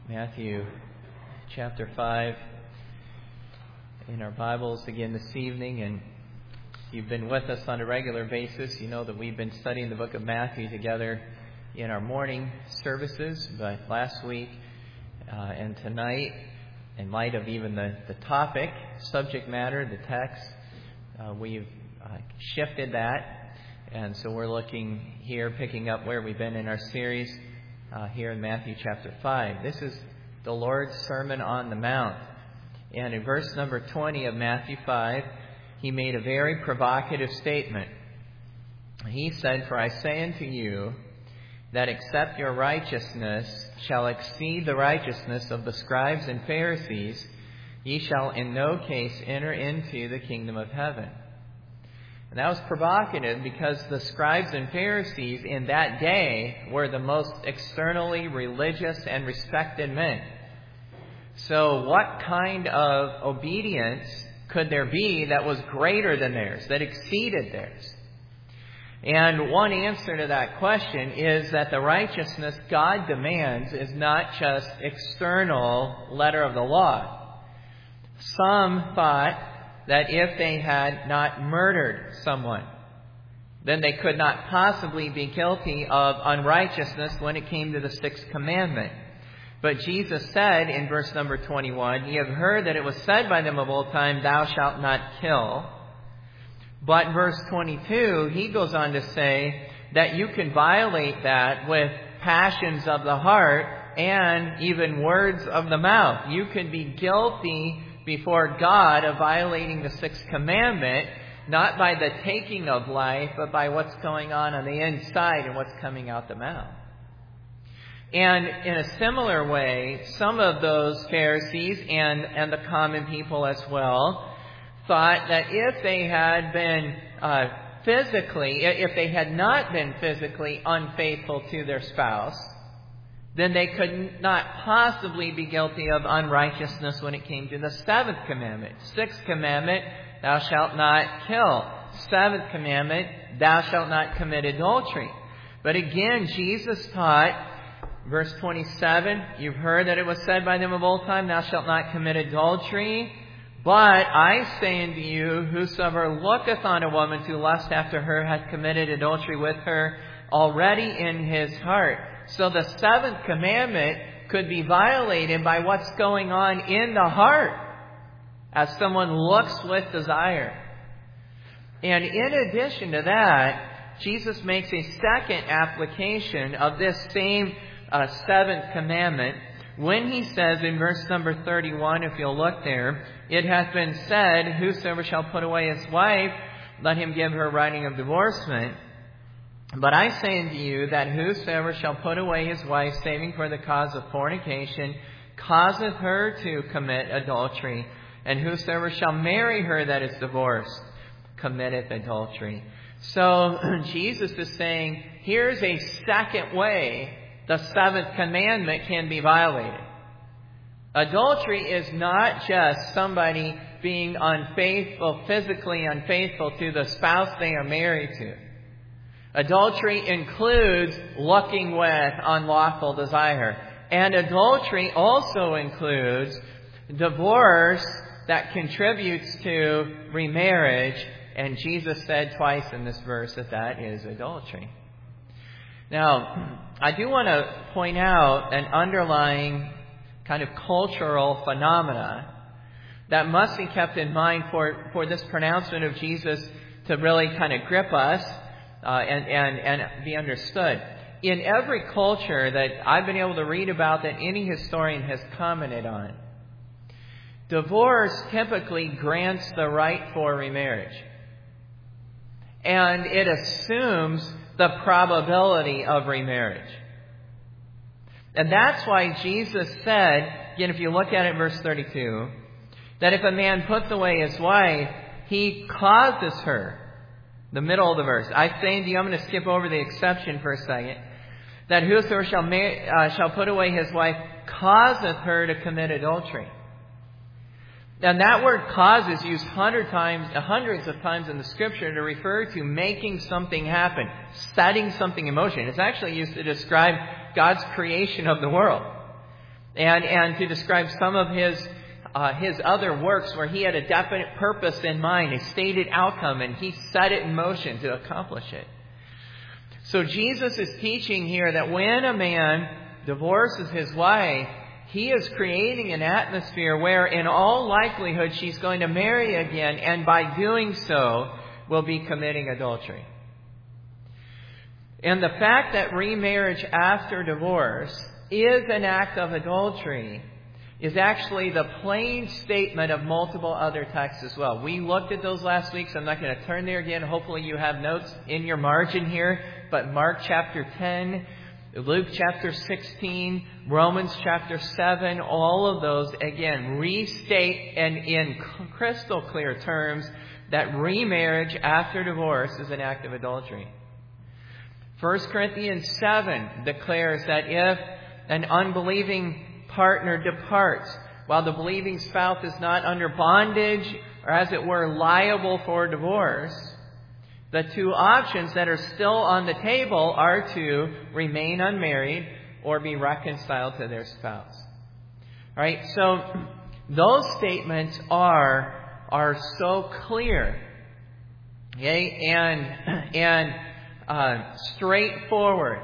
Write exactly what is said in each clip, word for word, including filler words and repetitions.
Matthew chapter five in our Bibles again this evening. And if you've been with us on a regular basis, you know that we've been studying the book of Matthew together in our morning services. But last week uh, and tonight, in light of even the, the topic, subject matter, the text, uh, we've uh, shifted that. And so we're looking here, picking up where we've been in our series uh, here in Matthew chapter five. This is the Lord's Sermon on the Mount. And in verse number twenty of Matthew five, he made a very provocative statement. He said, "For I say unto you, that except your righteousness shall exceed the righteousness of the scribes and Pharisees, ye shall in no case enter into the kingdom of heaven." And that was provocative because the scribes and Pharisees in that day were the most externally religious and respected men. So what kind of obedience could there be that was greater than theirs, that exceeded theirs? And one answer to that question is that the righteousness God demands is not just external letter of the law. Some thought that if they had not murdered someone, then they could not possibly be guilty of unrighteousness when it came to the sixth commandment. But Jesus said in verse number twenty-one, "Ye have heard that it was said by them of old time, Thou shalt not kill." But in verse twenty-two, he goes on to say that you can violate that with passions of the heart and even words of the mouth. You can be guilty before God of violating the sixth commandment, not by the taking of life, but by what's going on on the inside and what's coming out the mouth. And in a similar way, some of those Pharisees and, and the common people as well thought that if they had been uh, physically, if they had not been physically unfaithful to their spouse, then they could not possibly be guilty of unrighteousness when it came to the seventh commandment. Sixth commandment, thou shalt not kill. Seventh commandment, thou shalt not commit adultery. But again, Jesus taught, verse twenty-seven, you've heard that it was said by them of old time, thou shalt not commit adultery. But I say unto you, whosoever looketh on a woman to lust after her hath committed adultery with her already in his heart. So the seventh commandment could be violated by what's going on in the heart as someone looks with desire. And in addition to that, Jesus makes a second application of this same uh, seventh commandment when he says in verse number thirty-one, if you'll look there, it hath been said, whosoever shall put away his wife, let him give her writing of divorcement. But I say unto you that whosoever shall put away his wife, saving for the cause of fornication, causeth her to commit adultery. And whosoever shall marry her that is divorced, committeth adultery. So Jesus is saying, here's a second way the seventh commandment can be violated. Adultery is not just somebody being unfaithful, physically unfaithful to the spouse they are married to. Adultery includes looking with unlawful desire. And adultery also includes divorce that contributes to remarriage. And Jesus said twice in this verse that that is adultery. Now, I do want to point out an underlying kind of cultural phenomena that must be kept in mind for, for this pronouncement of Jesus to really kind of grip us. Uh, and, and, and be understood. In every culture that I've been able to read about that any historian has commented on, divorce typically grants the right for remarriage. And it assumes the probability of remarriage. And that's why Jesus said, again, if you look at it in verse thirty-two, that if a man puts away his wife, he causes her. The middle of the verse. I say unto you, I'm going to skip over the exception for a second, that whosoever shall, marry, uh, shall put away his wife causeth her to commit adultery. And that word cause is used hundred times, hundreds of times in the Scripture to refer to making something happen, setting something in motion. It's actually used to describe God's creation of the world. And, and to describe some of his, uh, his other works where he had a definite purpose in mind, a stated outcome, and he set it in motion to accomplish it. So Jesus is teaching here that when a man divorces his wife, he is creating an atmosphere where in all likelihood she's going to marry again, and by doing so will be committing adultery. And the fact that remarriage after divorce is an act of adultery is actually the plain statement of multiple other texts as well. We looked at those last week, so I'm not going to turn there again. Hopefully you have notes in your margin here. But Mark chapter ten, Luke chapter sixteen, Romans chapter seven, all of those, again, restate and in crystal clear terms that remarriage after divorce is an act of adultery. First Corinthians seven declares that if an unbelieving partner departs while the believing spouse is not under bondage or, as it were, liable for divorce, the two options that are still on the table are to remain unmarried or be reconciled to their spouse. All right, so those statements are, are so clear, okay, and, and uh, straightforward.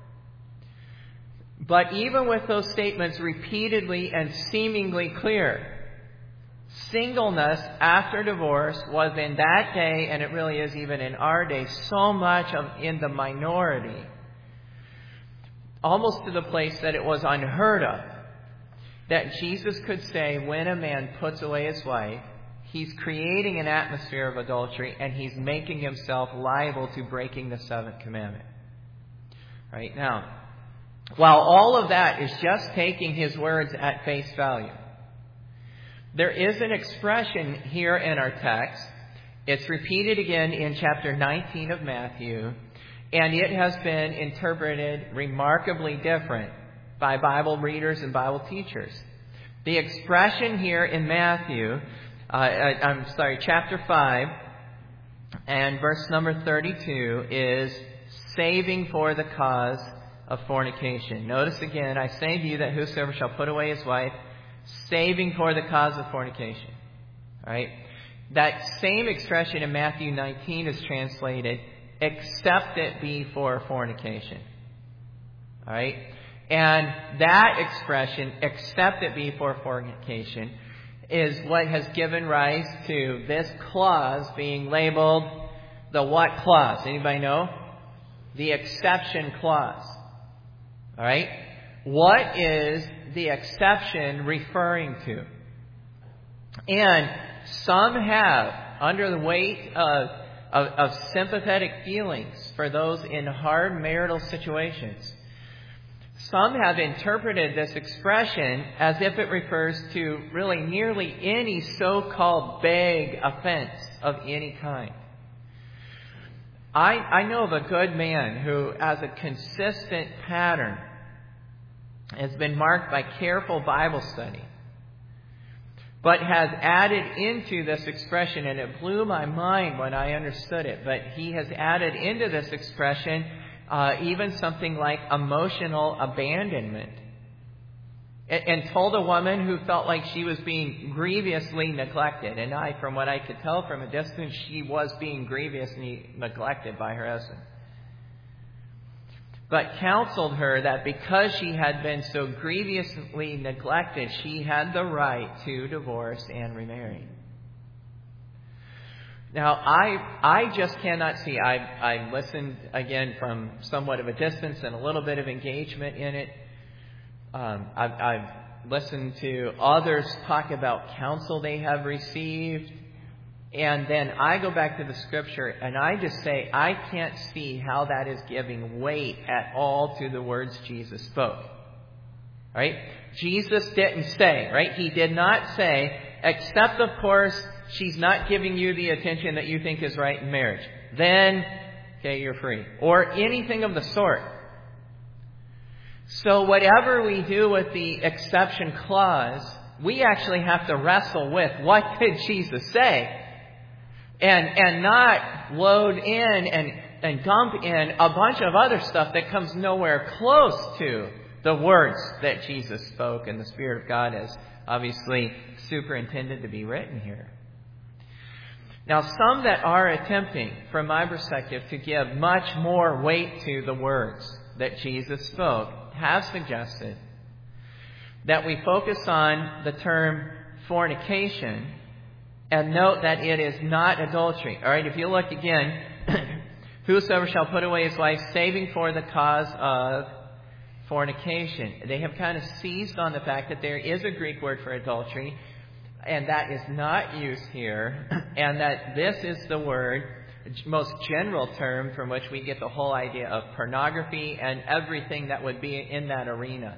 But even with those statements repeatedly and seemingly clear, singleness after divorce was in that day, and it really is even in our day, so much of in the minority, almost to the place that it was unheard of, that Jesus could say when a man puts away his wife, he's creating an atmosphere of adultery and he's making himself liable to breaking the seventh commandment. Right now, while all of that is just taking his words at face value, there is an expression here in our text. It's repeated again in chapter nineteen of Matthew, and it has been interpreted remarkably different by Bible readers and Bible teachers. The expression here in Matthew, uh, I'm sorry, chapter five, and verse number thirty-two is saving for the cause of fornication. Notice again, I say to you that whosoever shall put away his wife, saving for the cause of fornication. All right? That same expression in Matthew nineteen is translated, except it be for fornication. All right? And that expression, except it be for fornication, is what has given rise to this clause being labeled the what clause? Anybody know? The exception clause. All right? What is the exception referring to? And some have, under the weight of, of, of sympathetic feelings for those in hard marital situations, some have interpreted this expression as if it refers to really nearly any so-called vague offense of any kind. I, I know of a good man who, as a consistent pattern, has been marked by careful Bible study, but has added into this expression, and it blew my mind when I understood it, but he has added into this expression uh, even something like emotional abandonment. And, and told a woman who felt like she was being grievously neglected, and I, from what I could tell from a distance, she was being grievously neglected by her husband, but counseled her that because she had been so grievously neglected, she had the right to divorce and remarry. Now, I I just cannot see. I I listened again from somewhat of a distance and a little bit of engagement in it. Um, I've, I've listened to others talk about counsel they have received. And then I go back to the Scripture and I just say, I can't see how that is giving weight at all to the words Jesus spoke. Right? Jesus didn't say, right? He did not say, except of course, she's not giving you the attention that you think is right in marriage. Then, okay, you're free. Or anything of the sort. So whatever we do with the exception clause, we actually have to wrestle with what did Jesus say? And and not load in and, and dump in a bunch of other stuff that comes nowhere close to the words that Jesus spoke, and the Spirit of God has obviously superintended to be written here. Now, some that are attempting, from my perspective, to give much more weight to the words that Jesus spoke have suggested that we focus on the term fornication and note that it is not adultery. All right, if you look again, whosoever shall put away his wife, saving for the cause of fornication. They have kind of seized on the fact that there is a Greek word for adultery, and that is not used here, and that this is the word, most general term from which we get the whole idea of pornography and everything that would be in that arena.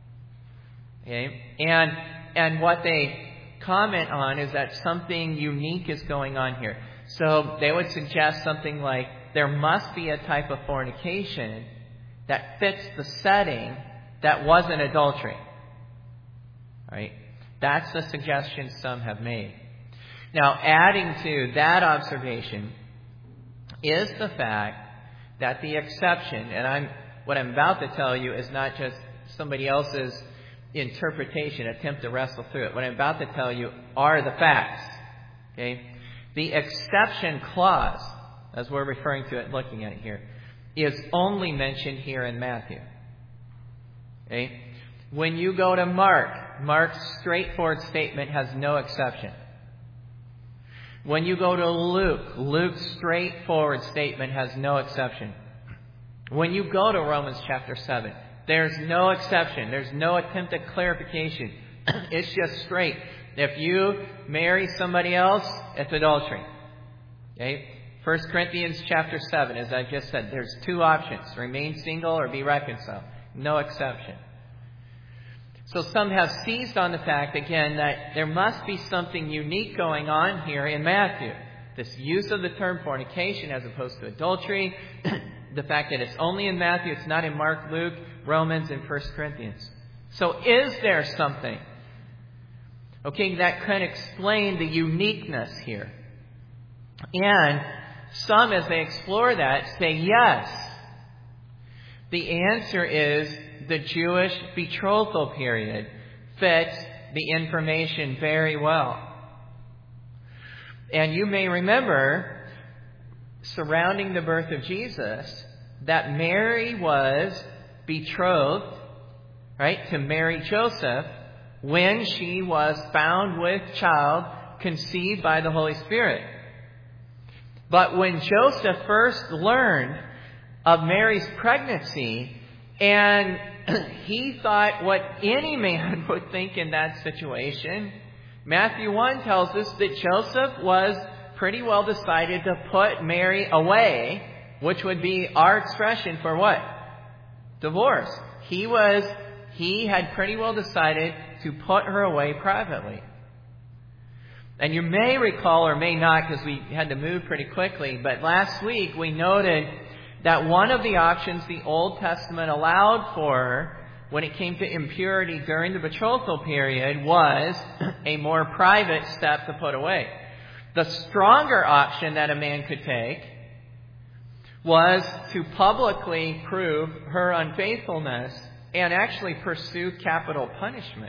Okay? And and what they comment on is that something unique is going on here. So they would suggest something like there must be a type of fornication that fits the setting that wasn't adultery. Right? That's the suggestion some have made. Now, adding to that observation is the fact that the exception, and I'm what I'm about to tell you is not just somebody else's interpretation, attempt to wrestle through it. What I'm about to tell you are the facts. Okay? The exception clause, as we're referring to it, looking at it here, is only mentioned here in Matthew. Okay? When you go to Mark, Mark's straightforward statement has no exception. When you go to Luke, Luke's straightforward statement has no exception. When you go to Romans chapter seven, there's no exception. There's no attempt at clarification. It's just straight. If you marry somebody else, it's adultery. Okay? First Corinthians chapter seven, as I just said, there's two options. Remain single or be reconciled. No exception. So some have seized on the fact, again, that there must be something unique going on here in Matthew. This use of the term fornication as opposed to adultery. The fact that it's only in Matthew, it's not in Mark, Luke, Romans, and First Corinthians. So is there something, okay, that can explain the uniqueness here? And some, as they explore that, say yes. The answer is the Jewish betrothal period fits the information very well. And you may remember, surrounding the birth of Jesus, that Mary was betrothed, right, to marry Joseph when she was found with child conceived by the Holy Spirit. But when Joseph first learned of Mary's pregnancy, and he thought what any man would think in that situation, Matthew one tells us that Joseph was pretty well decided to put Mary away, which would be our expression for what? Divorce. He was, he had pretty well decided to put her away privately. And you may recall, or may not, because we had to move pretty quickly, but last week we noted that one of the options the Old Testament allowed for when it came to impurity during the betrothal period was a more private step to put away. The stronger option that a man could take was to publicly prove her unfaithfulness and actually pursue capital punishment.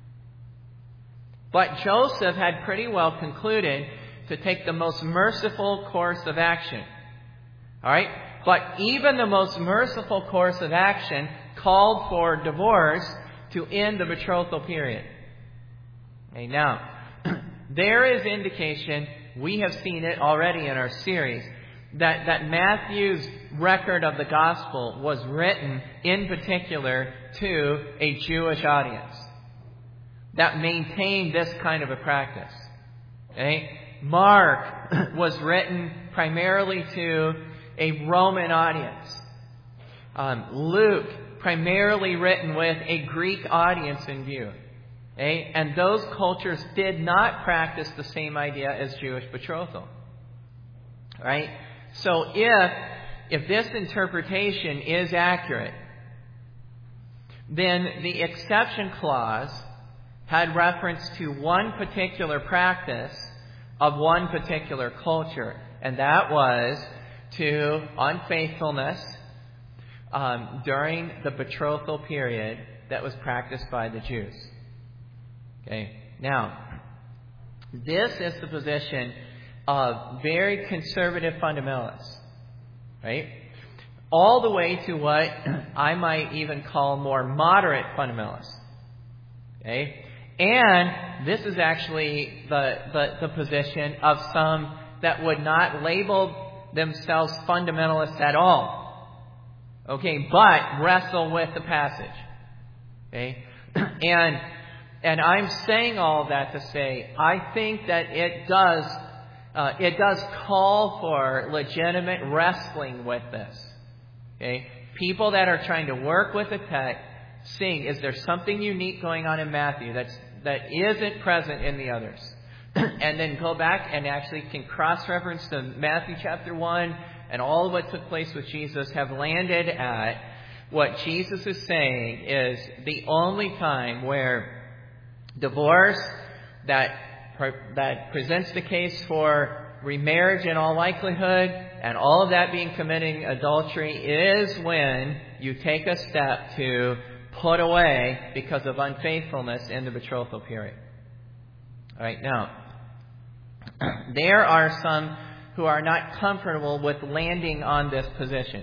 But Joseph had pretty well concluded to take the most merciful course of action. All right? But even the most merciful course of action called for divorce to end the betrothal period. Okay, now, there is indication, we have seen it already in our series, that, that Matthew's record of the gospel was written in particular to a Jewish audience that maintained this kind of a practice. Okay? Mark was written primarily to a Roman audience. Um, Luke, primarily written with a Greek audience in view. Okay? And those cultures did not practice the same idea as Jewish betrothal. Right? So if, if this interpretation is accurate, then the exception clause had reference to one particular practice of one particular culture. And that was to unfaithfulness um, during the betrothal period that was practiced by the Jews. Okay. Now, this is the position of very conservative fundamentalists, right? All the way to what I might even call more moderate fundamentalists. Okay? And this is actually the, the, the position of some that would not label themselves fundamentalists at all. Okay, but wrestle with the passage. Okay? And and I'm saying all that to say, I think that it does uh, it does call for legitimate wrestling with this. Okay? People that are trying to work with the text, seeing, is there something unique going on in Matthew that's, that isn't present in the others? And then go back and actually can cross-reference to Matthew chapter one and all of what took place with Jesus, have landed at what Jesus is saying is the only time where divorce that, that presents the case for remarriage in all likelihood, and all of that being committing adultery, is when you take a step to put away because of unfaithfulness in the betrothal period. All right, now, there are some who are not comfortable with landing on this position.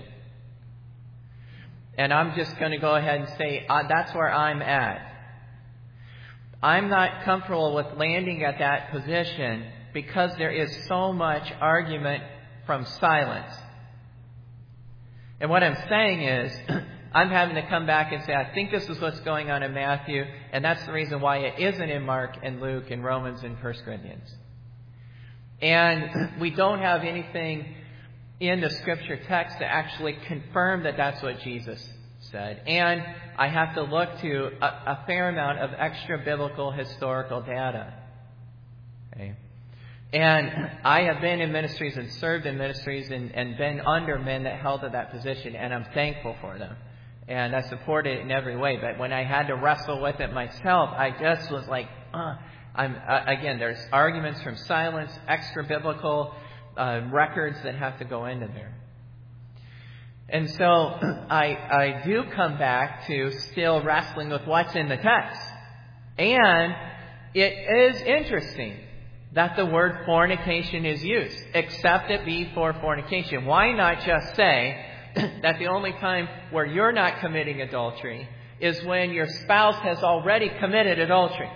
And I'm just going to go ahead and say uh, that's where I'm at. I'm not comfortable with landing at that position because there is so much argument from silence. And what I'm saying is, I'm having to come back and say, I think this is what's going on in Matthew, and that's the reason why it isn't in Mark and Luke and Romans and First Corinthians. And we don't have anything in the Scripture text to actually confirm that that's what Jesus said. And I have to look to a, a fair amount of extra-biblical historical data. Okay? And I have been in ministries and served in ministries and, and been under men that held to that position, and I'm thankful for them. And I support it in every way. But when I had to wrestle with it myself, I just was like, uh, I'm uh, again, there's arguments from silence, extra-biblical uh, records that have to go into there. And so I, I do come back to still wrestling with what's in the text. And it is interesting that the word fornication is used, except it be for fornication. Why not just say that the only time where you're not committing adultery is when your spouse has already committed adultery?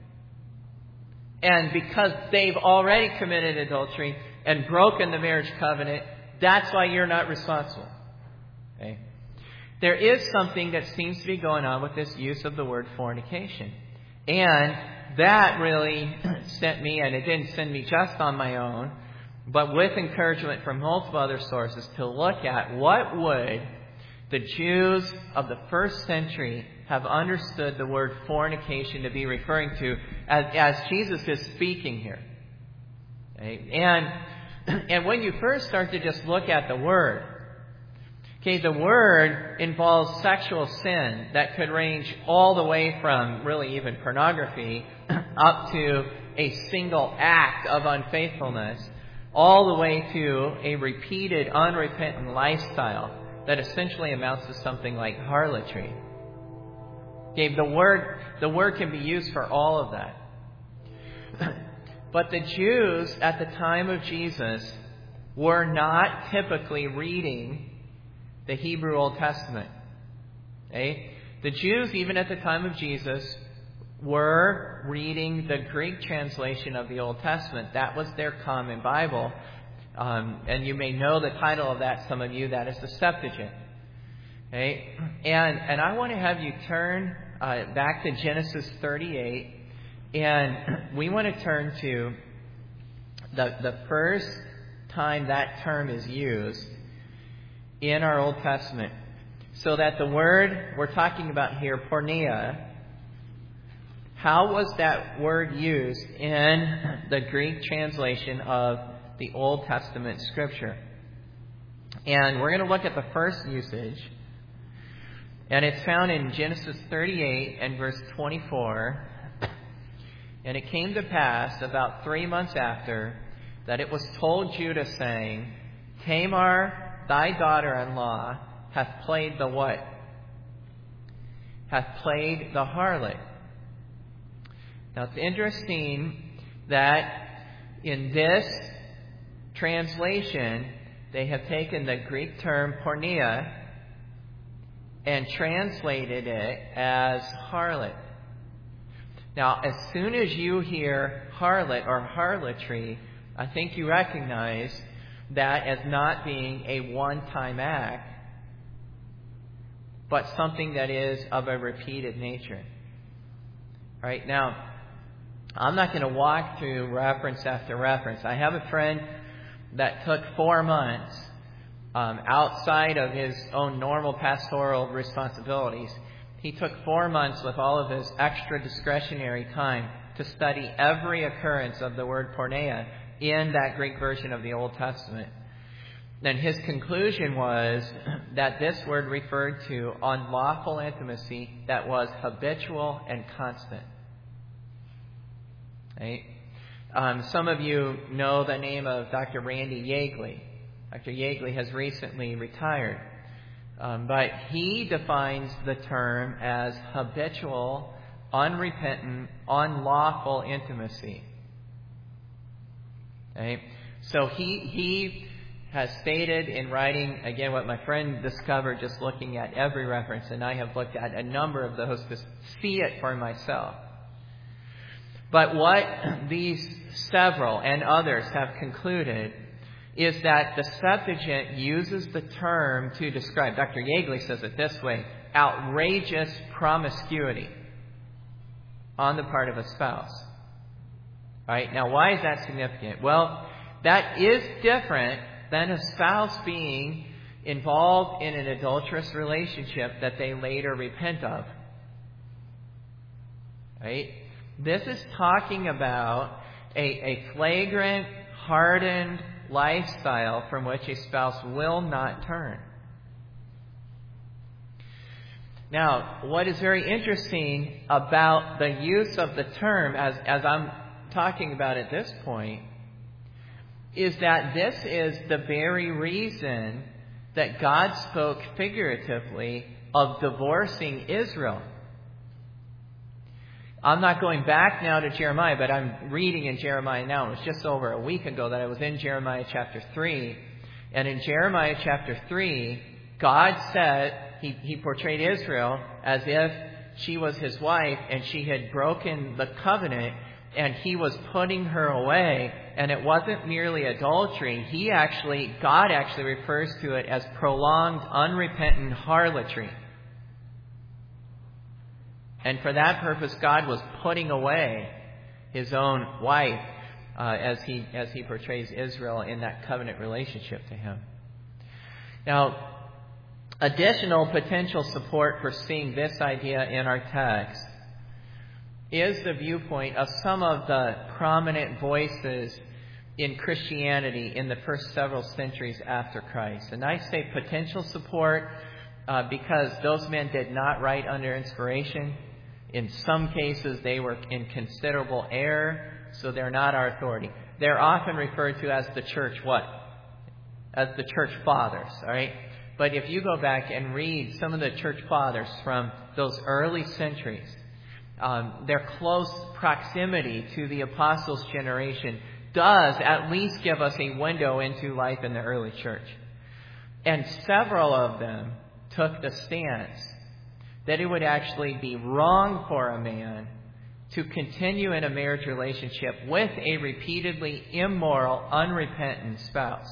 And because they've already committed adultery and broken the marriage covenant, that's why you're not responsible. Okay? There is something that seems to be going on with this use of the word fornication. And that really sent me, and it didn't send me just on my own, but with encouragement from multiple other sources, to look at what would the Jews of the first century have understood the word fornication to be referring to as, as Jesus is speaking here. Okay? And, and when you first start to just look at the word, okay, the word involves sexual sin that could range all the way from really even pornography up to a single act of unfaithfulness, all the way to a repeated unrepentant lifestyle that essentially amounts to something like harlotry. Okay, the word, the word can be used for all of that. But the Jews at the time of Jesus were not typically reading the Hebrew Old Testament. Okay? The Jews, even at the time of Jesus, were reading the Greek translation of the Old Testament. That was their common Bible. Um, and you may know the title of that, some of you, that is the Septuagint. Okay? And, and I want to have you turn uh, back to Genesis thirty-eight. And we want to turn to the, the first time that term is used in our Old Testament. So that the word we're talking about here, porneia, how was that word used in the Greek translation of the Old Testament Scripture? And we're going to look at the first usage. And it's found in Genesis thirty-eight and verse twenty-four. And it came to pass about three months after that it was told Judah, saying, Tamar, thy daughter-in-law, hath played the what? Hath played the harlot. Now it's interesting that in this translation, they have taken the Greek term porneia and translated it as harlot. Now, as soon as you hear harlot or harlotry, I think you recognize that as not being a one-time act, but something that is of a repeated nature. All right, now, I'm not going to walk through reference after reference. I have a friend that took four months um, outside of his own normal pastoral responsibilities. He took four months with all of his extra discretionary time to study every occurrence of the word porneia in that Greek version of the Old Testament. Then his conclusion was that this word referred to unlawful intimacy that was habitual and constant. Right? Um, some of you know the name of Doctor Randy Yeagley. Doctor Yeagley has recently retired. Um, but he defines the term as habitual, unrepentant, unlawful intimacy. Okay? So he he has stated in writing, again, what my friend discovered just looking at every reference, and I have looked at a number of those to see it for myself. But what these several and others have concluded is that the Septuagint uses the term to describe, Doctor Yeagley says it this way, outrageous promiscuity on the part of a spouse. All right, now why is that significant? Well, that is different than a spouse being involved in an adulterous relationship that they later repent of. Right? This is talking about a, a flagrant, hardened lifestyle from which a spouse will not turn. Now, what is very interesting about the use of the term, as, as I'm talking about at this point, is that this is the very reason that God spoke figuratively of divorcing Israel. I'm not going back now to Jeremiah, but I'm reading in Jeremiah now. It was just over a week ago that I was in Jeremiah chapter three. And in Jeremiah chapter three, God said, he, he portrayed Israel as if she was his wife and she had broken the covenant and he was putting her away. And it wasn't merely adultery. He actually, God actually refers to it as prolonged, unrepentant harlotry. And for that purpose, God was putting away his own wife uh, as he as he portrays Israel in that covenant relationship to him. Now, additional potential support for seeing this idea in our text is the viewpoint of some of the prominent voices in Christianity in the first several centuries after Christ. And I say potential support uh, because those men did not write under inspiration. In some cases, they were in considerable error, so they're not our authority. They're often referred to as the church what? As the church fathers, all right? But if you go back and read some of the church fathers from those early centuries, um, their close proximity to the apostles' generation does at least give us a window into life in the early church. And several of them took the stance that it would actually be wrong for a man to continue in a marriage relationship with a repeatedly immoral, unrepentant spouse.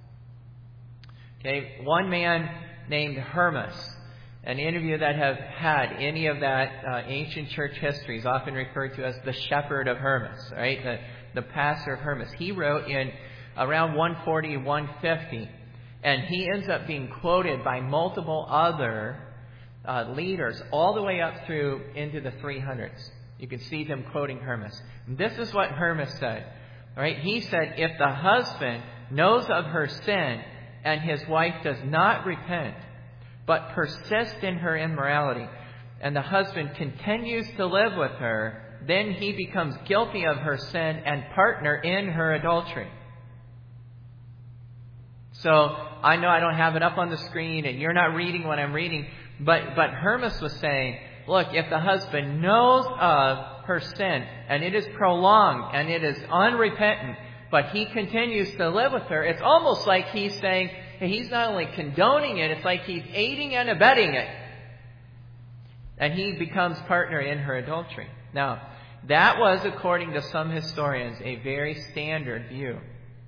Okay, one man named Hermas, an interview that have had any of that uh, ancient church history is often referred to as the shepherd of Hermas, right? The, the pastor of Hermas. He wrote in around one forty, one fifty, and he ends up being quoted by multiple other Uh, leaders all the way up through into the three hundreds. You can see them quoting Hermas. This is what Hermas said. All right? He said, if the husband knows of her sin and his wife does not repent, but persists in her immorality, and the husband continues to live with her, then he becomes guilty of her sin and partner in her adultery. So I know I don't have it up on the screen and you're not reading what I'm reading, but, but Hermas was saying, look, if the husband knows of her sin and it is prolonged and it is unrepentant, but he continues to live with her, it's almost like he's saying, hey, he's not only condoning it, it's like he's aiding and abetting it. And he becomes partner in her adultery. Now, that was, according to some historians, a very standard view.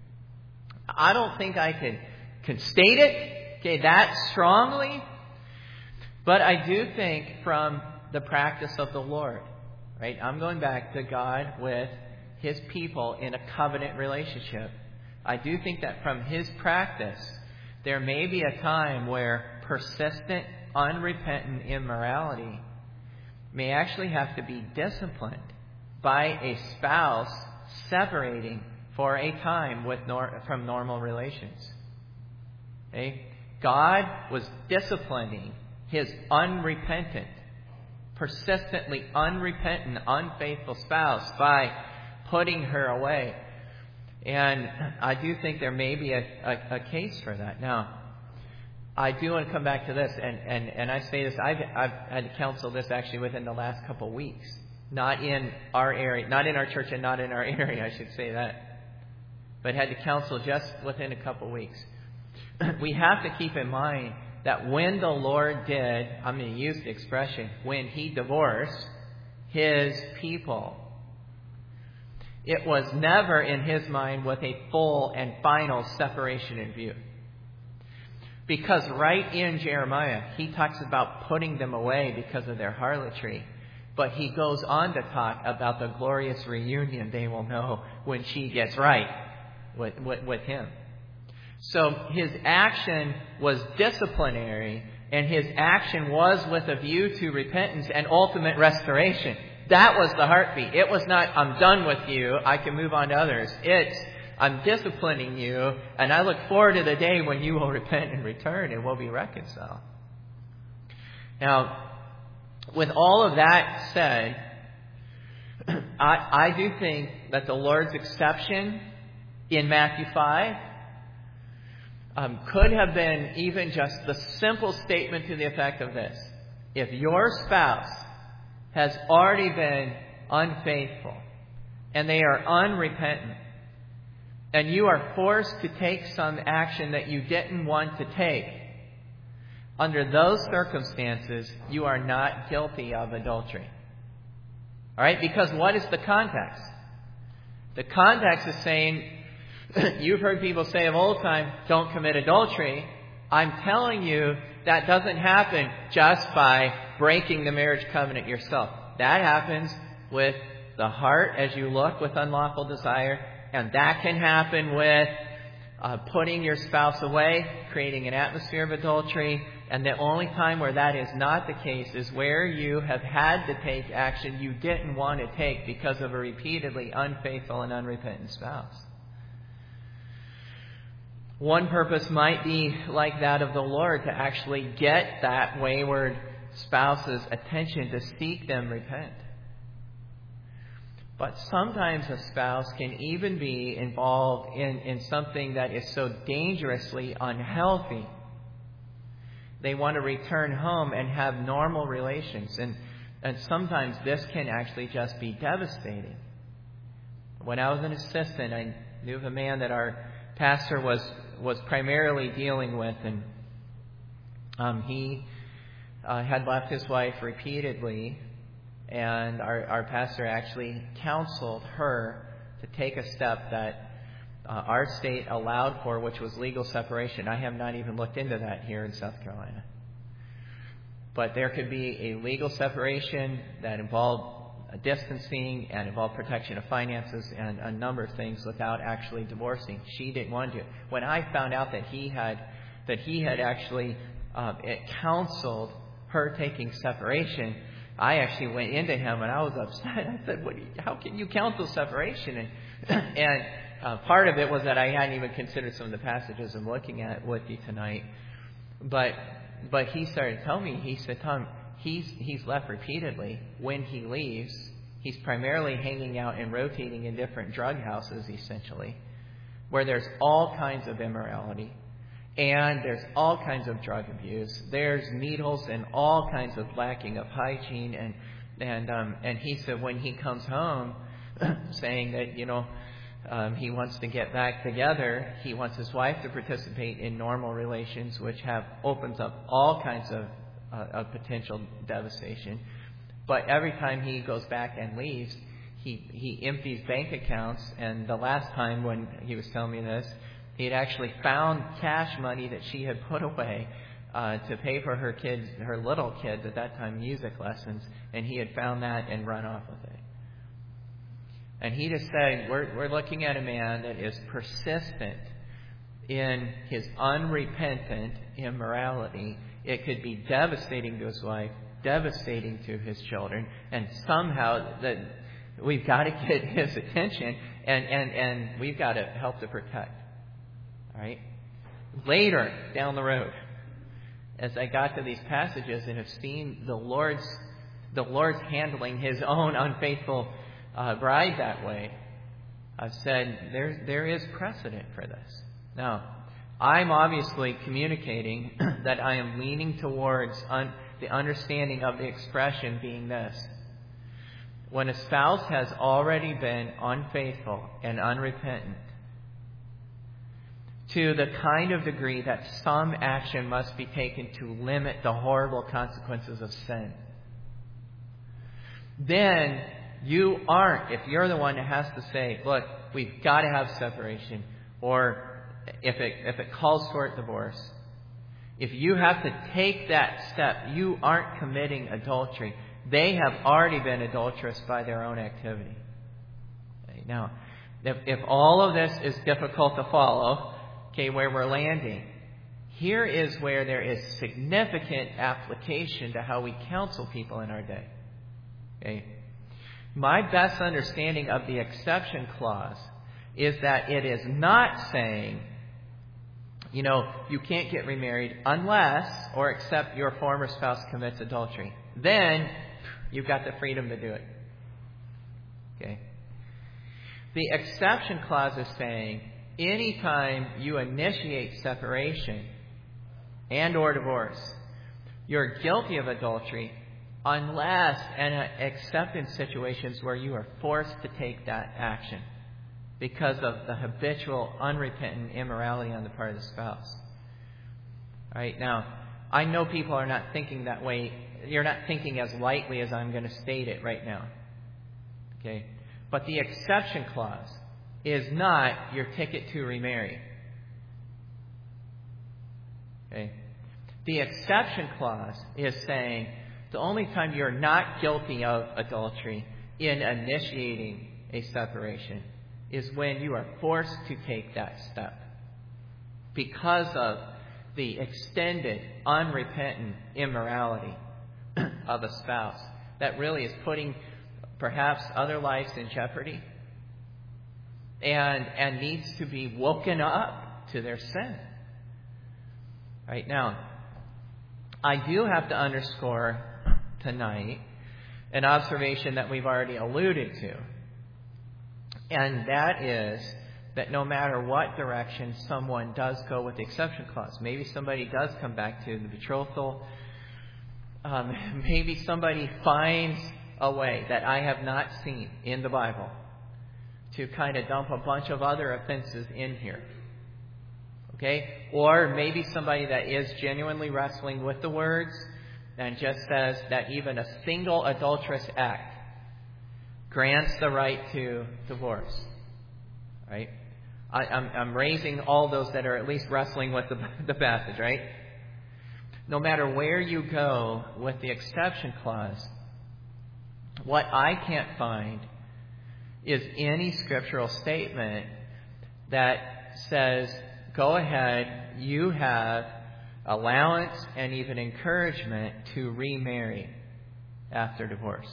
I don't think I can, can state it, okay, that strongly, but I do think from the practice of the Lord, right? I'm going back to God with His people in a covenant relationship. I do think that from His practice, there may be a time where persistent, unrepentant immorality may actually have to be disciplined by a spouse separating for a time with nor- from normal relations. Okay? God was disciplining His unrepentant, persistently unrepentant, unfaithful spouse by putting her away. And I do think there may be a, a, a case for that. Now, I do want to come back to this, and, and, and I say this, I've, I've had to counsel this actually within the last couple of weeks. Not in our area, not in our church and not in our area, I should say that. But had to counsel just within a couple of weeks. We have to keep in mind that when the Lord did, I'm going to use the expression, when He divorced His people, it was never in His mind with a full and final separation in view. Because right in Jeremiah, He talks about putting them away because of their harlotry. But He goes on to talk about the glorious reunion they will know when she gets right with, with, with Him. So His action was disciplinary, and His action was with a view to repentance and ultimate restoration. That was the heartbeat. It was not, I'm done with you, I can move on to others. It's, I'm disciplining you, and I look forward to the day when you will repent and return and we'll be reconciled. Now, with all of that said, I, I do think that the Lord's exception in Matthew five um, could have been even just the simple statement to the effect of this. If your spouse has already been unfaithful and they are unrepentant, and you are forced to take some action that you didn't want to take, under those circumstances, you are not guilty of adultery. All right? Because what is the context? The context is saying, you've heard people say of old time, don't commit adultery. I'm telling you that doesn't happen just by breaking the marriage covenant yourself. That happens with the heart as you look with unlawful desire. And that can happen with uh, putting your spouse away, creating an atmosphere of adultery. And the only time where that is not the case is where you have had to take action you didn't want to take because of a repeatedly unfaithful and unrepentant spouse. One purpose might be like that of the Lord, to actually get that wayward spouse's attention, to seek them repent. But sometimes a spouse can even be involved in, in something that is so dangerously unhealthy. They want to return home and have normal relations. And, and sometimes this can actually just be devastating. When I was an assistant, I knew of a man that our pastor was, was primarily dealing with. And um, he uh, had left his wife repeatedly. And our, our pastor actually counseled her to take a step that uh, our state allowed for, which was legal separation. I have not even looked into that here in South Carolina. But there could be a legal separation that involved distancing and involved protection of finances and a number of things without actually divorcing. She didn't want to. When I found out that he had that he had actually um, counseled her taking separation, I actually went into him and I was upset. I said, "What? How can you counsel separation?" And, and uh, part of it was that I hadn't even considered some of the passages I'm looking at with you tonight. But but he started telling me, he said, "Tom, he's he's left repeatedly. When he leaves, he's primarily hanging out and rotating in different drug houses, essentially, where there's all kinds of immorality. And there's all kinds of drug abuse. There's needles and all kinds of lacking of hygiene. And and um, and he said when he comes home, saying that, you know, um, he wants to get back together. He wants his wife to participate in normal relations, which have opens up all kinds of, uh, of potential devastation. But every time he goes back and leaves, he he empties bank accounts. And the last time when he was telling me this, he had actually found cash money that she had put away uh, to pay for her kids, her little kids at that time, music lessons, and he had found that and run off with it. And he just said, we're we're looking at a man that is persistent in his unrepentant immorality. It could be devastating to his wife, devastating to his children, and somehow that we've got to get his attention, and, and, and we've got to help to protect. All right? Later down the road, as I got to these passages and have seen the Lord's the Lord's handling His own unfaithful uh, bride that way, I've said there there is precedent for this. Now, I'm obviously communicating that I am leaning towards un, the understanding of the expression being this: when a spouse has already been unfaithful and unrepentant, to the kind of degree that some action must be taken to limit the horrible consequences of sin, then you aren't, if you're the one that has to say, look, we've got to have separation, or if it, if it calls for a divorce, if you have to take that step, you aren't committing adultery. They have already been adulterous by their own activity. Now, if, if all of this is difficult to follow, okay, where we're landing, here is where there is significant application to how we counsel people in our day. Okay? My best understanding of the exception clause is that it is not saying, you know, you can't get remarried unless or except your former spouse commits adultery. Then you've got the freedom to do it. Okay? The exception clause is saying anytime you initiate separation and or divorce, you're guilty of adultery unless and except in situations where you are forced to take that action because of the habitual unrepentant immorality on the part of the spouse. All right, now, I know people are not thinking that way. You're not thinking as lightly as I'm going to state it right now. Okay? But the exception clause is not your ticket to remarry. Okay? The exception clause is saying the only time you're not guilty of adultery in initiating a separation is when you are forced to take that step because of the extended, unrepentant immorality of a spouse that really is putting perhaps other lives in jeopardy and and needs to be woken up to their sin. Right now, I do have to underscore tonight an observation that we've already alluded to, and that is that no matter what direction someone does go with the exception clause, maybe somebody does come back to the betrothal, um, maybe somebody finds a way that I have not seen in the Bible to kind of dump a bunch of other offenses in here. Okay? Or maybe somebody that is genuinely wrestling with the words and just says that even a single adulterous act grants the right to divorce. Right? I, I'm, I'm raising all those that are at least wrestling with the, the passage, right? No matter where you go with the exception clause, what I can't find is any scriptural statement that says, go ahead, you have allowance and even encouragement to remarry after divorce.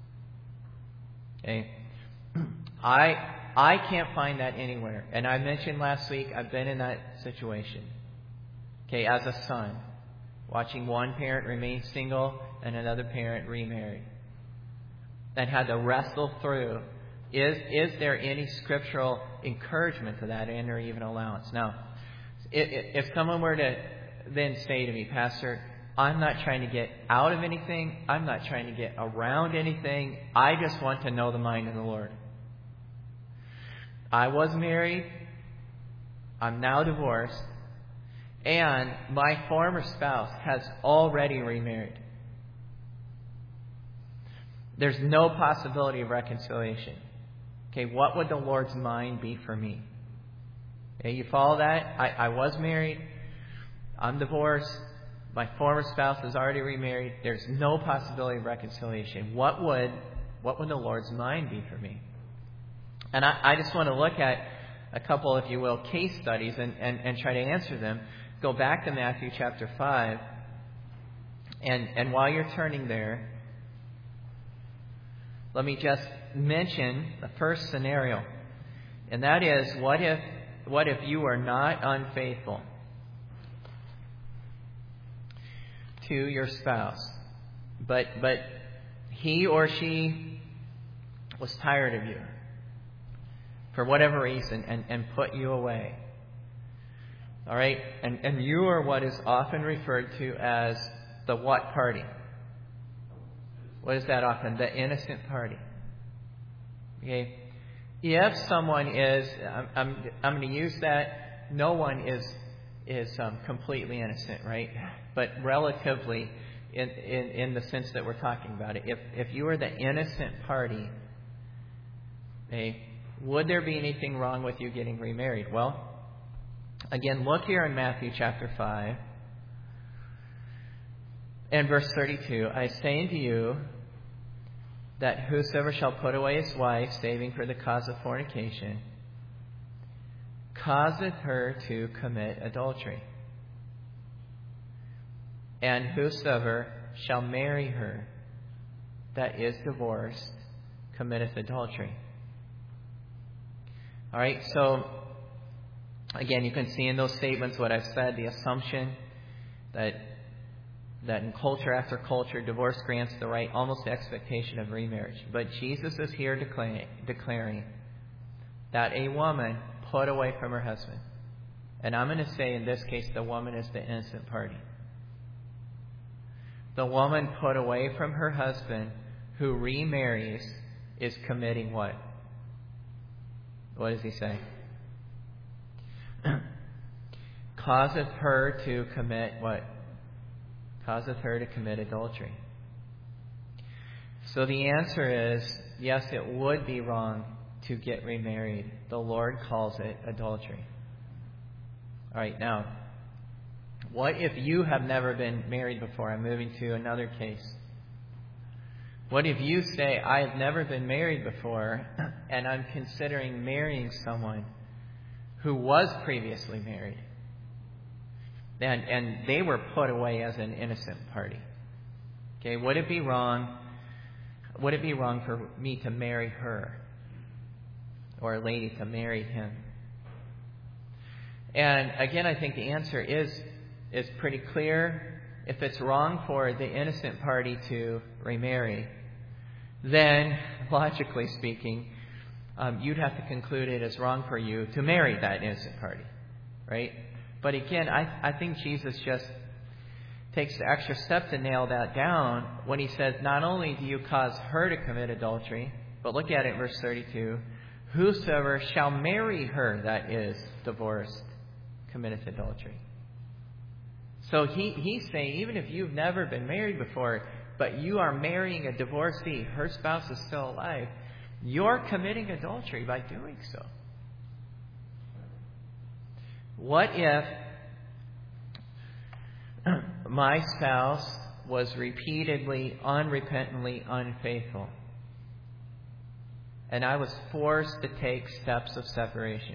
Okay? I I can't find that anywhere. And I mentioned last week, I've been in that situation. Okay, as a son, watching one parent remain single and another parent remarry. And had to wrestle through, is is there any scriptural encouragement to that and or even allowance? Now, If someone were to then say to me, Pastor, I'm not trying to get out of anything. I'm not trying to get around anything. I just want to know the mind of the Lord. I was married. I'm now divorced. And my former spouse has already remarried. There's no possibility of reconciliation. Okay, what would the Lord's mind be for me? Okay, you follow that? I, I was married. I'm divorced. My former spouse has already remarried. There's no possibility of reconciliation. What would what would the Lord's mind be for me? And I, I just want to look at a couple, if you will, case studies and, and, and try to answer them. Go back to Matthew chapter five. And, and while you're turning there, let me just mention the first scenario. And that is, what if what if you are not unfaithful to your spouse, but but he or she was tired of you for whatever reason and, and put you away. All right? And, and you are what is often referred to as the what party? What is that often? The innocent party. Okay? If someone is, I'm, I'm, I'm going to use that, no one is is um, completely innocent, right? But relatively, in, in, in the sense that we're talking about it. If, if you are the innocent party, okay, would there be anything wrong with you getting remarried? Well, again, look here in Matthew chapter five and verse thirty-two. I say unto you that whosoever shall put away his wife, saving for the cause of fornication, causeth her to commit adultery. And whosoever shall marry her that is divorced committeth adultery. All right, so again, you can see in those statements what I've said, the assumption that that in culture after culture, divorce grants the right, almost expectation of remarriage. But Jesus is here declaring, declaring that a woman put away from her husband. And I'm going to say in this case, the woman is the innocent party. The woman put away from her husband who remarries is committing what? What does he say? Causeth her to commit what? Causeth her to commit adultery. So the answer is, yes, it would be wrong to get remarried. The Lord calls it adultery. All right, now, what if you have never been married before? I'm moving to another case. What if you say, I have never been married before, and I'm considering marrying someone who was previously married? And, and they were put away as an innocent party. Okay, would it be wrong? Would it be wrong for me to marry her, or a lady to marry him? And again, I think the answer is is pretty clear. If it's wrong for the innocent party to remarry, then logically speaking, um, you'd have to conclude it as wrong for you to marry that innocent party, right? But again, I, I think Jesus just takes the extra step to nail that down when he says, not only do you cause her to commit adultery, but look at it, verse thirty-two, whosoever shall marry her that is divorced committeth adultery. So he, he's saying, even if you've never been married before, but you are marrying a divorcee, her spouse is still alive, you're committing adultery by doing so. What if my spouse was repeatedly, unrepentantly unfaithful, and I was forced to take steps of separation?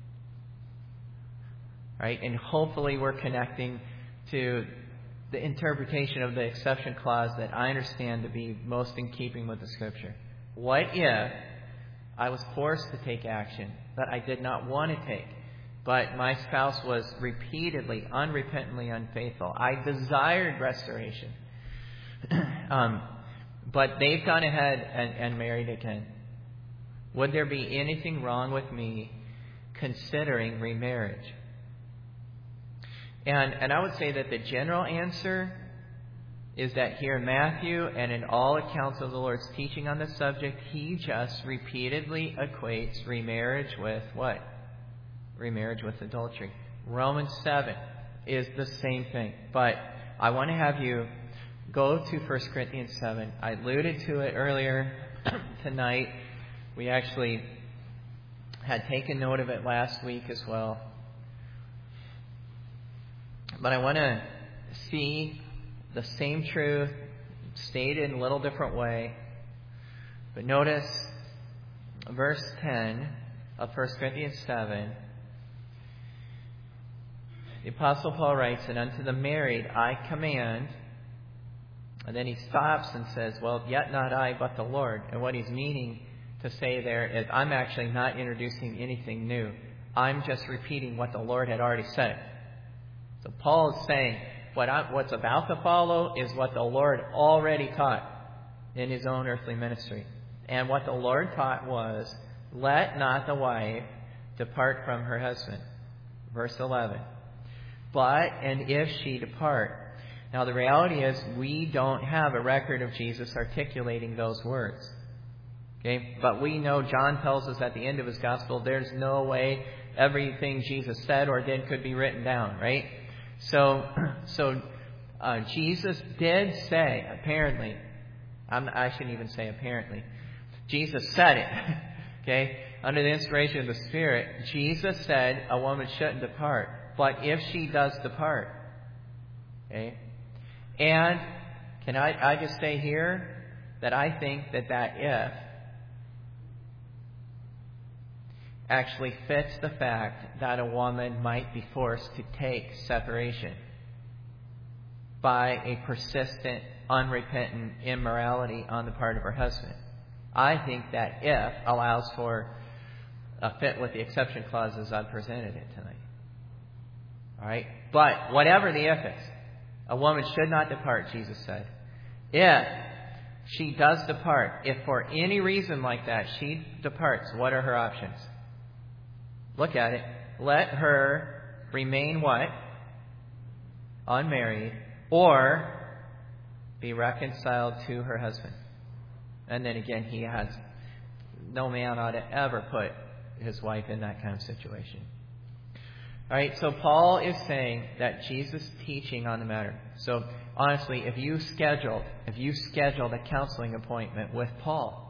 Right? And hopefully we're connecting to the interpretation of the exception clause that I understand to be most in keeping with the Scripture. What if I was forced to take action that I did not want to take, but my spouse was repeatedly, unrepentantly unfaithful? I desired restoration, um, but they've gone ahead and, and married again. Would there be anything wrong with me considering remarriage? And, and I would say that the general answer is that here in Matthew and in all accounts of the Lord's teaching on this subject, he just repeatedly equates remarriage with what? Remarriage with adultery. Romans seven is the same thing. But I want to have you go to First Corinthians seven. I alluded to it earlier tonight. We actually had taken note of it last week as well. But I want to see the same truth stated in a little different way. But notice verse ten of First Corinthians seven. The Apostle Paul writes, "And unto the married I command," and then he stops and says, "Well, yet not I, but the Lord." And what he's meaning to say there is, I'm actually not introducing anything new. I'm just repeating what the Lord had already said. So Paul is saying, what I, what's about to follow is what the Lord already taught in his own earthly ministry. And what the Lord taught was, let not the wife depart from her husband. Verse eleven. But, and if she depart. Now the reality is, we don't have a record of Jesus articulating those words. Okay? But we know John tells us at the end of his gospel, there's no way everything Jesus said or did could be written down, right? So, so uh, Jesus did say, apparently, I'm, I shouldn't even say apparently, Jesus said it, okay? Under the inspiration of the Spirit, Jesus said a woman shouldn't depart. But if she does depart, okay? And can I, I just say here that I think that that if actually fits the fact that a woman might be forced to take separation by a persistent, unrepentant immorality on the part of her husband. I think that if allows for a fit with the exception clauses I've presented it tonight. All right? But whatever the if is, a woman should not depart, Jesus said. If she does depart, if for any reason like that she departs, what are her options? Look at it. Let her remain what? Unmarried, or be reconciled to her husband. And then again, he has, no man ought to ever put his wife in that kind of situation. All right, so Paul is saying that Jesus' teaching on the matter. So honestly, if you scheduled, if you scheduled a counseling appointment with Paul,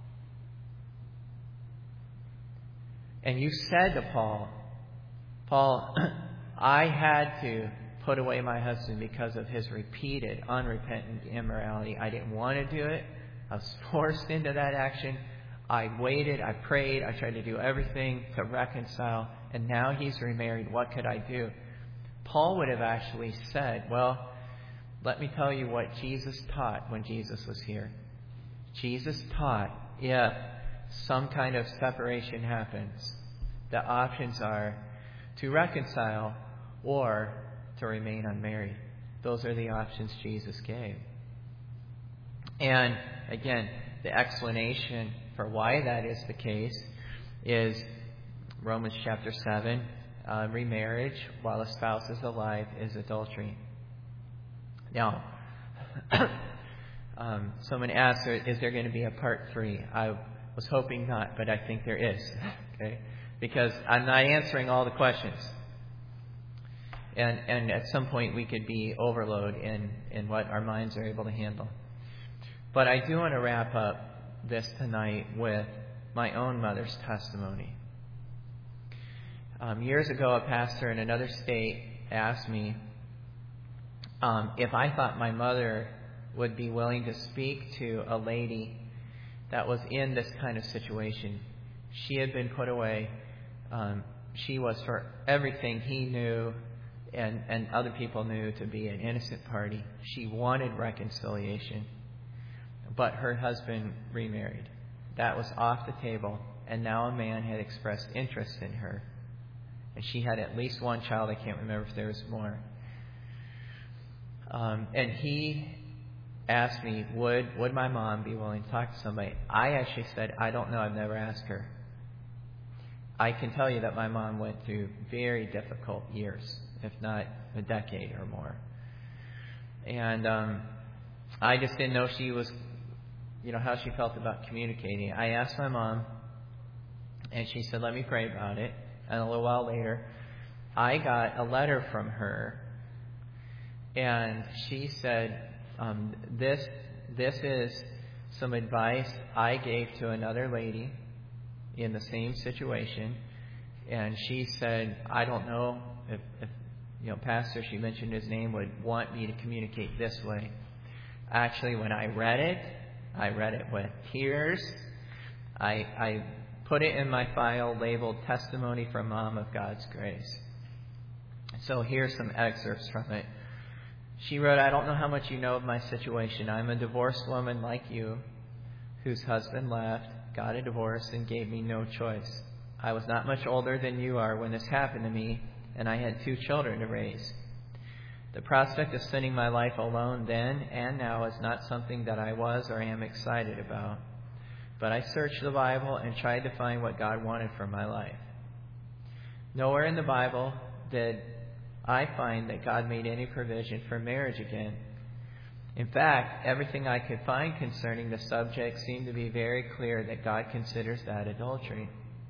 and you said to Paul, Paul, I had to put away my husband because of his repeated, unrepentant immorality. I didn't want to do it. I was forced into that action. I waited, I prayed, I tried to do everything to reconcile, and now he's remarried. What could I do? Paul would have actually said, well, let me tell you what Jesus taught when Jesus was here. Jesus taught if some kind of separation happens, the options are to reconcile or to remain unmarried. Those are the options Jesus gave. And again, the explanation for why that is the case is Romans chapter seven. Uh, remarriage while a spouse is alive is adultery. Now, um, someone asked, is there going to be a part three? I was hoping not, but I think there is. Okay, because I'm not answering all the questions. And and at some point we could be overload in, in what our minds are able to handle. But I do want to wrap up this tonight with my own mother's testimony. Um, years ago, a pastor in another state asked me um, if I thought my mother would be willing to speak to a lady that was in this kind of situation. She had been put away. Um, she was, for everything he knew and, and other people knew, to be an innocent party. She wanted reconciliation, but her husband remarried. That was off the table, and now a man had expressed interest in her. And she had at least one child. I can't remember if there was more. Um, and he asked me, would would my mom be willing to talk to somebody? I actually said, I don't know. I've never asked her. I can tell you that my mom went through very difficult years if not a decade or more. And um, I just didn't know she was, you know, how she felt about communicating. I asked my mom, and she said, let me pray about it. And a little while later, I got a letter from her, and she said, um, this this is some advice I gave to another lady in the same situation. And she said, I don't know if, if you know, Pastor, she mentioned his name, would want me to communicate this way. Actually, when I read it, I read it with tears. I, I put it in my file labeled Testimony from Mom of God's Grace. So here's some excerpts from it. She wrote, I don't know how much you know of my situation. I'm a divorced woman like you, whose husband left, got a divorce, and gave me no choice. I was not much older than you are when this happened to me, and I had two children to raise. The prospect of spending my life alone then and now is not something that I was or am excited about. But I searched the Bible and tried to find what God wanted for my life. Nowhere in the Bible did I find that God made any provision for marriage again. In fact, everything I could find concerning the subject seemed to be very clear that God considers that adultery.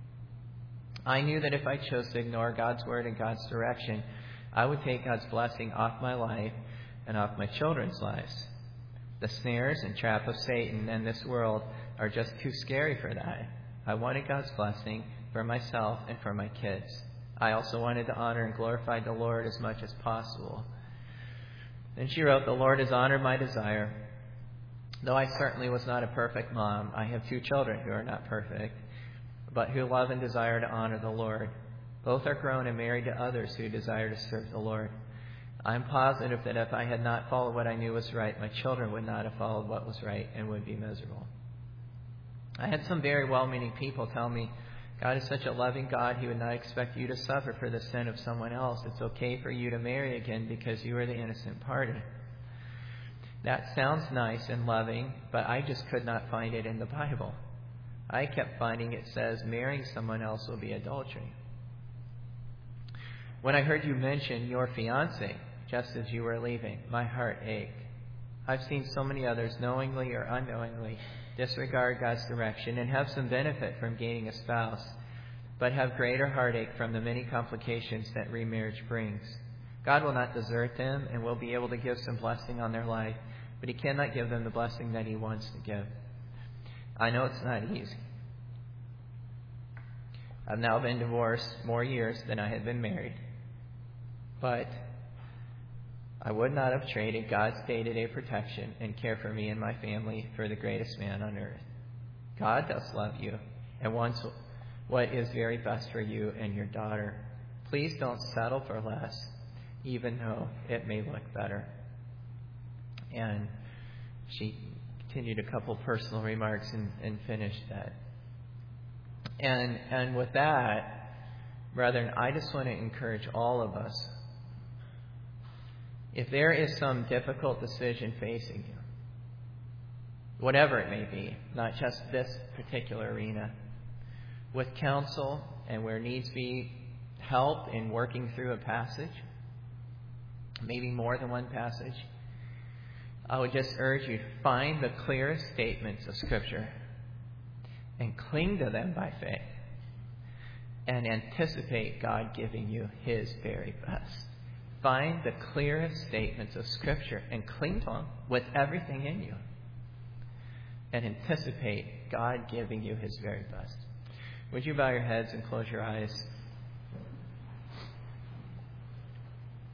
I knew that if I chose to ignore God's word and God's direction, I would take God's blessing off my life and off my children's lives. The snares and trap of Satan and this world are just too scary for that. I wanted God's blessing for myself and for my kids. I also wanted to honor and glorify the Lord as much as possible. Then she wrote, the Lord has honored my desire. Though I certainly was not a perfect mom, I have two children who are not perfect, but who love and desire to honor the Lord. Both are grown and married to others who desire to serve the Lord. I'm positive that if I had not followed what I knew was right, my children would not have followed what was right and would be miserable. I had some very well-meaning people tell me, God is such a loving God, He would not expect you to suffer for the sin of someone else. It's okay for you to marry again because you are the innocent party. That sounds nice and loving, but I just could not find it in the Bible. I kept finding it says marrying someone else will be adultery. When I heard you mention your fiancé just as you were leaving, my heart ached. I've seen so many others, knowingly or unknowingly, disregard God's direction and have some benefit from gaining a spouse, but have greater heartache from the many complications that remarriage brings. God will not desert them and will be able to give some blessing on their life, but He cannot give them the blessing that He wants to give. I know it's not easy. I've now been divorced more years than I had been married, but I would not have traded God's day-to-day protection and care for me and my family for the greatest man on earth. God does love you and wants what is very best for you and your daughter. Please don't settle for less, even though it may look better. And she continued a couple personal remarks and, and finished that. And, and with that, brethren, I just want to encourage all of us. If there is some difficult decision facing you, whatever it may be, not just this particular arena, with counsel and where needs be help in working through a passage, maybe more than one passage, I would just urge you to find the clearest statements of Scripture and cling to them by faith and anticipate God giving you His very best. Find the clearest statements of Scripture and cling to them with everything in you and anticipate God giving you His very best. Would you bow your heads and close your eyes?